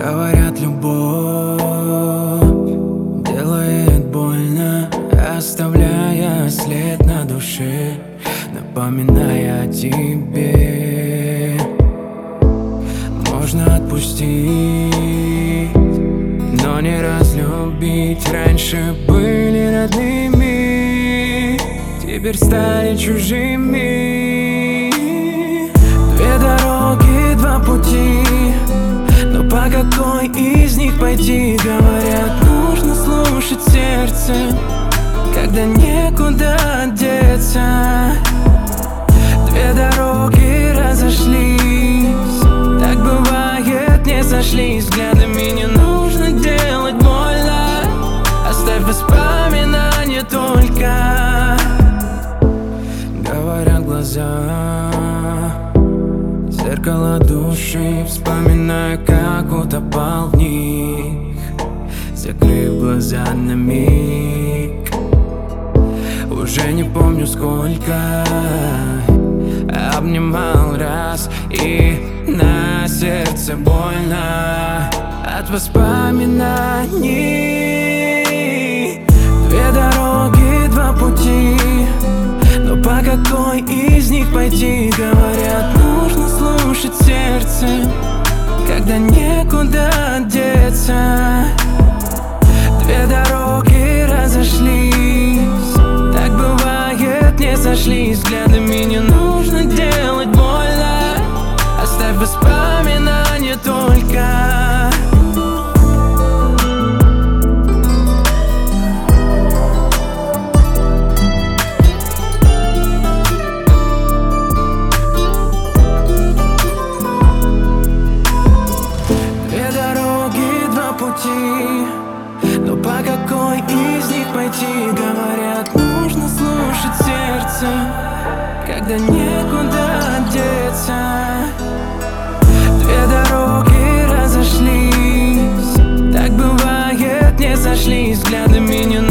Говорят, любовь делает больно, оставляя след на душе, напоминая о тебе. Можно отпустить, но не разлюбить. Раньше были родными, теперь стали чужими. Две дороги, два пути, но по какой из них пойти? Говорят, нужно слушать сердце, когда некуда деться. Две дороги разошлись, так бывает, не сошлись взглядами. Не нужно делать больно, оставь воспоминания только. Говорят глаза, зеркало души, вспоминаю, как утопал в них, закрыв глаза на миг. Уже не помню сколько, обнимал раз, и на сердце больно от воспоминаний. Две дороги, два пути, но по какой из них пойти? Говорят, нужно слушать сердце, когда некуда деться. Две дороги разошлись, так бывает, не сошлись взглядами. Не нужно делать больно, оставь воспоминания только. Но по какой из них пойти? Говорят, нужно слушать сердце, когда некуда деться. Две дороги разошлись, так бывает, не сошлись взглядами. Не